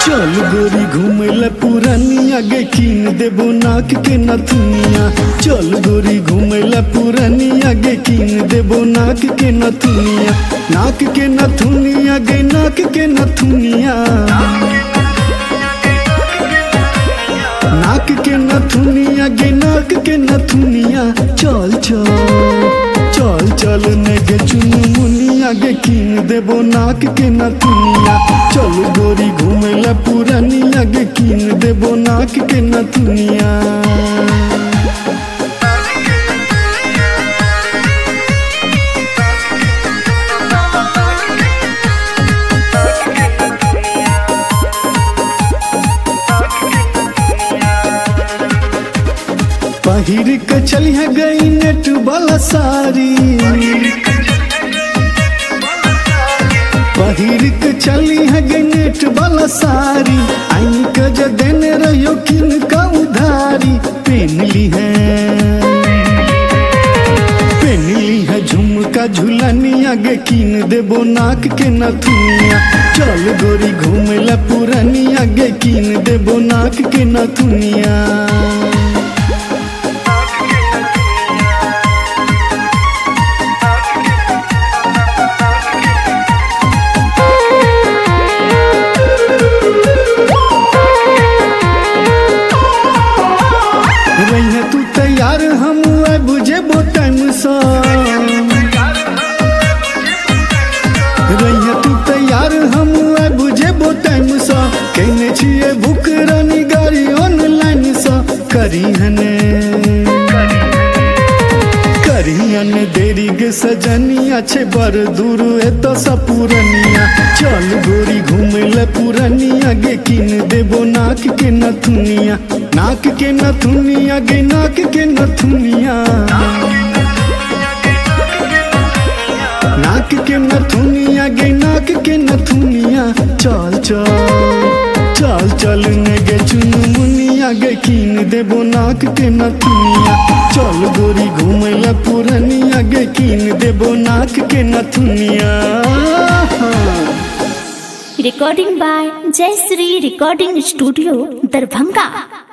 चल गोरी घूमेला पुरानिया गे कीन देबो नाक के नथुनिया। चल गोरी घूमेला पुरानिया गे कीन देबो नाक के नथुनिया। नाक के नथुनिया गे नाक के नथुनिया। नाक के नथुनिया गे नाक के नथुनिया। चल चल चल चल ने गे चुनमुनिया गे कीन देबो नाक के नथुनिया। चल गोरी घूमेला पुरानिया गे कीन देबो नाक के नथुनिया। पहिर के चलिया गई नेट वाला साड़ी। पहिर के चली है गई नेट वाला साड़ी। आई के जो देने रहियो किन का उधारी। पहनली है झुमका झुलनिया गे कीन देबो नाक के नथुनिया। चल गोरी घूमेला पुरानिया गे कीन देबो नाक के नथुनिया। रही तू तैयार हम बुझेबो टाइम सा। रही तू तैयार हम बुझेबो टाइम सा। कहने छिए बुक रानी गाड़ी ऑनलाइन सा। करिहन देरी गे सजनिया छे बर दूर एतो सा पुरनिया। चल गोरी घूमेला पुरानिया गे कीन देबो नाक के नथुनिया। नाक के नथुनिया गे नाक के नथुनिया। नाक के नथुनिया गे नाक के नथुनिया। चल चल चल चल ने गे चुनमुनिया गे कीन देबो नाक के नथुनिया। चल गोरी घूमेला पुरानिया गे कीन देबो नाक के नथुनिया। Recording by Jayashree Recording Studio, Darbhanga।